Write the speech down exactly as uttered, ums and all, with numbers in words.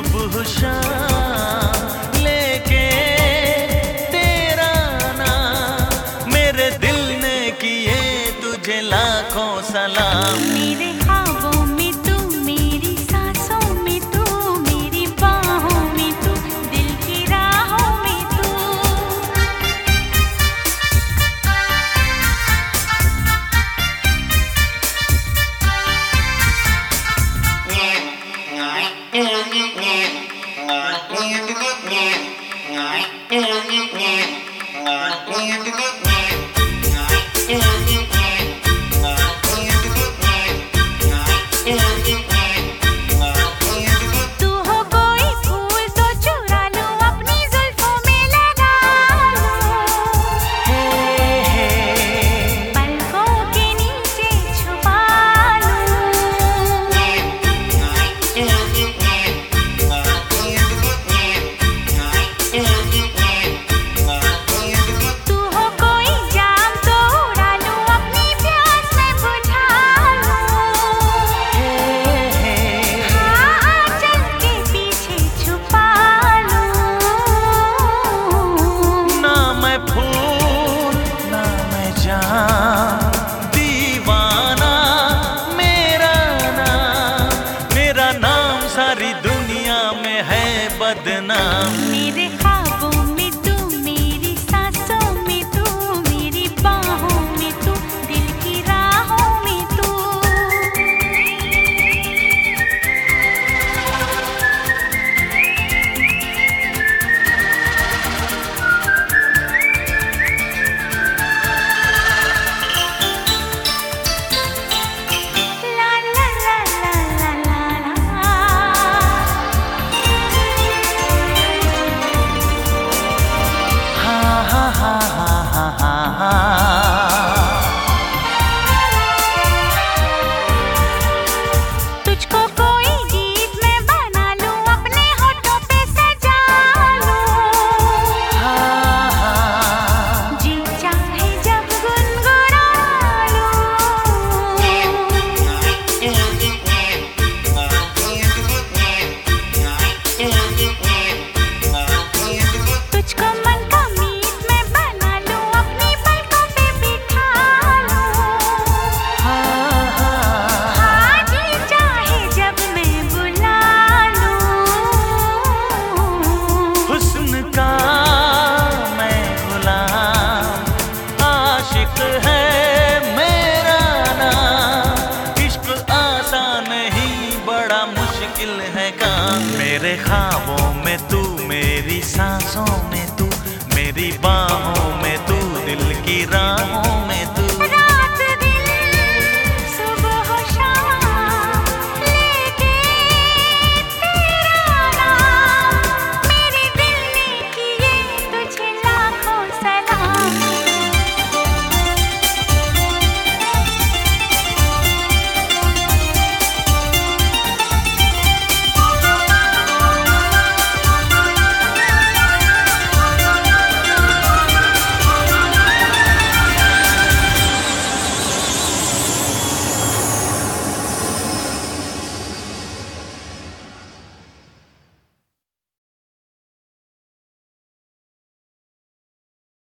सुबह शाम लेके तेरा नाम, मेरे दिल ने किए तुझे लाखों सलाम। मेरे ख्वाबों में तू, मेरी सांसों में तू, मेरी बाहों में तू, दिल की राहों में तू। दीवाना मेरा नाम, मेरा नाम सारी दुनिया में है बदनाम। मेरे ख्वाबों में तू, मेरी सांसों में तू, मेरी बाहों में तू, दिल की राहों में तू। तुझको कोई गीत में बना लूं, अपने होठों पे सजा लूं, जी चाहे जब गुनगुना लूं। तुझको मन का मीत में बना लूं, अपनी पलकों पे बिठा लूं, हाँ जी चाहे जब मैं बुला लूं। हुस्न का मैं गुलाम, आशिक है मेरा नाम। इश्क आसान नहीं, बड़ा मुश्किल है काम। मेरे ख्वाबों में तू, मेरी सांसों में तू, मेरी बाहों